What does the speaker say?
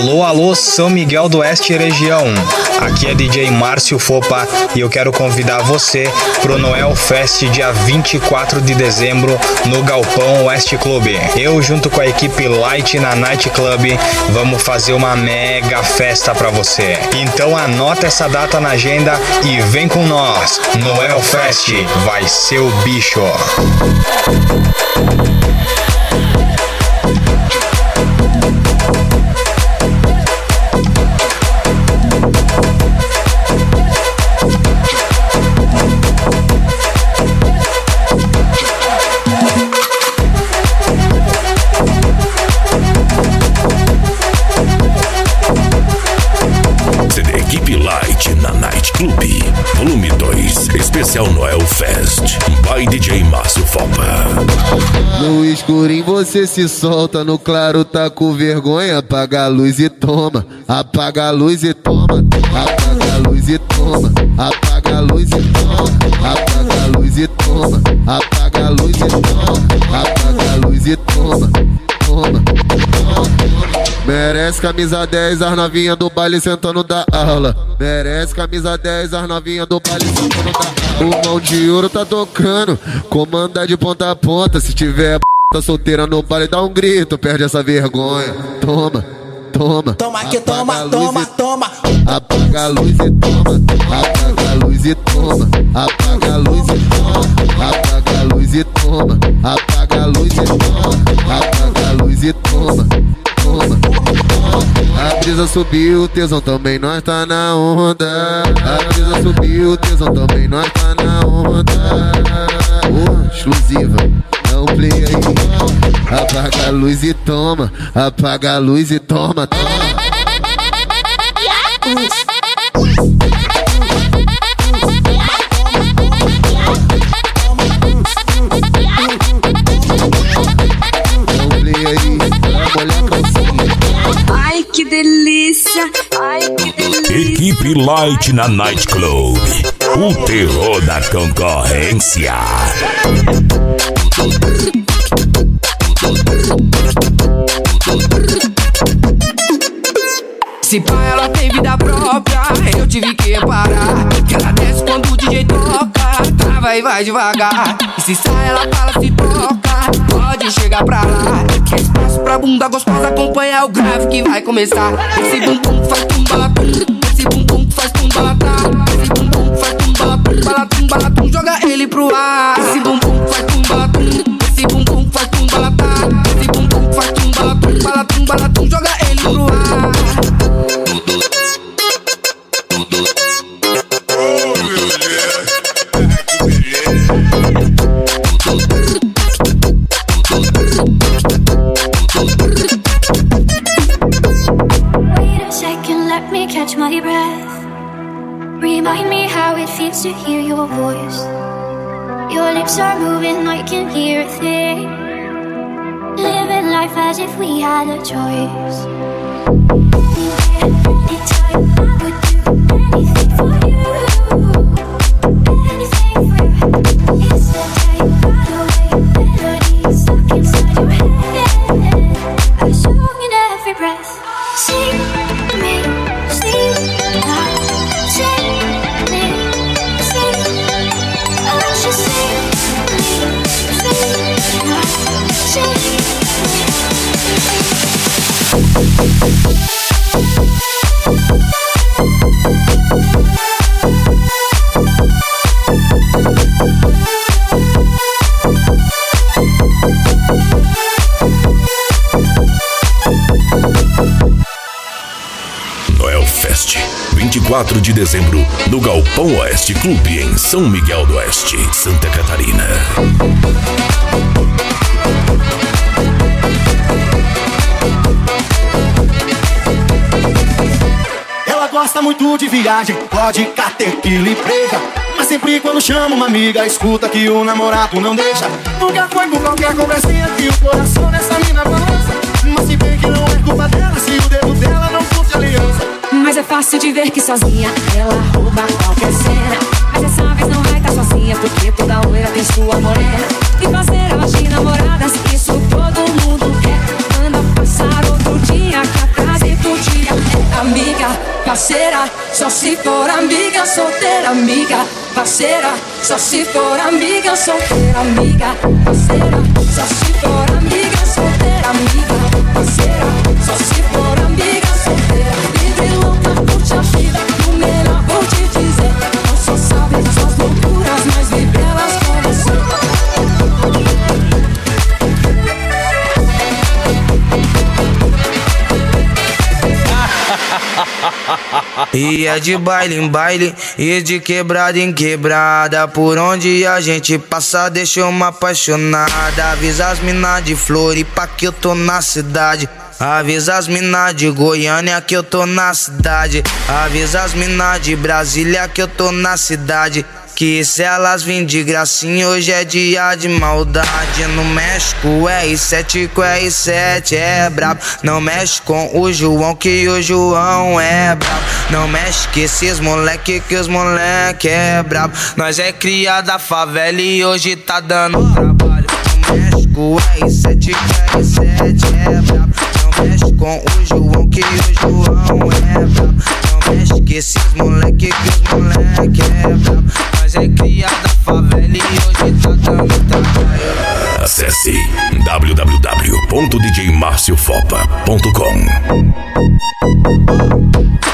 Alô, alô, São Miguel do Oeste região. Aqui é DJ Márcio Fopa e eu quero convidar você pro Noel Fest dia 24 de dezembro no Galpão Oeste Club. Eu junto com a equipe Light na Night Club vamos fazer uma mega festa pra você. Então anota essa data na agenda e vem com nós. Noel Fest vai ser o bicho. Equipe Light na Night Club, volume 2, especial Noel Fest, by DJ Márcio Fopa. No escurinho você se solta, no claro tá com vergonha. Apaga a luz e toma, apaga a luz e toma, apaga a luz e toma, apaga a luz e toma, apaga a luz e toma, apaga a luz e toma, apaga a luz e toma, toma. Merece camisa 10, as novinhas do baile sentando da aula. Merece camisa 10, as novinhas do baile sentando da aula. O mão de ouro tá tocando, comanda de ponta a ponta. Se tiver p*** solteira no baile, dá um grito, perde essa vergonha. Toma, toma. Toma que toma, toma, toma. Apaga a luz e toma, apaga a luz e toma, apaga a luz e toma, apaga a luz e toma, apaga a luz e toma, apaga a luz e toma. A brisa subiu, o tesão também, nós tá na onda. A brisa subiu, o tesão também, nós tá na onda. Exclusiva, não play aí. Apaga a luz e toma, apaga a luz e toma, toma. Ai que delícia, ai que delícia. Equipe Light na Night Club, o terror da concorrência. Se pá, ela tem vida própria, eu tive que parar. Que ela desce quando o DJ toca, trava e vai devagar. E se sai, ela fala, se toca, pode chegar pra lá. Que é espaço pra bunda gostosa, acompanha o grave que vai começar. Esse bumbum faz tum-balatum, esse bumbum faz tum-balatá. Esse bumbum faz tum-balatum, balatum, balatum, joga ele pro ar. Esse bumbum faz tum-balatum, esse bumbum faz tum-balatá. Esse bumbum faz tum-balatum, balatum, balatum, joga ele pro ar. Catch my breath. Remind me how it feels to hear your voice. Your lips are moving, I can hear a thing. Living life as if we had a choice. Anytime I would do anything for you. Anything for you. It's the type of melody stuck inside your head. A song in every breath. Sing me. Noel Fest, 24 de dezembro, no Galpão Oeste Clube, em São Miguel do Oeste, Santa Catarina. Ela gosta muito de viagem, pode caterpillar e breja. Mas sempre quando chama uma amiga, escuta que o namorado não deixa. Nunca foi por qualquer conversinha que o coração dessa mina balança. Mas se bem que não é culpa dela, se o dedo dela não fosse aliança. Mas é fácil de ver que sozinha ela rouba qualquer cena. Mas dessa vez não vai estar sozinha, porque toda loira tem sua morena. E fazer elas de namoradas, isso todo mundo quer. Manda passar outro dia que a casa e curtir. parceira, só se for amiga, solteira, amiga, parceira, só se for amiga, solteira, amiga, parceira, só se for amiga, solteira, amiga, parceira, só se for amiga, solteira, livre e louca, curte a vida, o melhor vou te dizer, não só sabe das suas loucuras, mas vive elas com você. E é de baile em baile e de quebrada em quebrada, por onde a gente passa deixa uma apaixonada. Avisa as mina de Floripa que eu tô na cidade. Avisa as mina de Goiânia que eu tô na cidade. Avisa as mina de Brasília que eu tô na cidade. Que se elas vêm de gracinha, hoje é dia de maldade. No México, R7 com R7 é brabo. Não mexe com o João, que o João é brabo. Não mexe com esses moleque, que os moleque é brabo. Nós é cria da favela e hoje tá dando trabalho. No México, R7 com R7 é brabo. Não mexe com o João, que o João é brabo. Não mexe com esses moleque, que os moleque é brabo. Nós é cria da favela e hoje tá dando trabalho. Acesse www.djmarciofopa.com.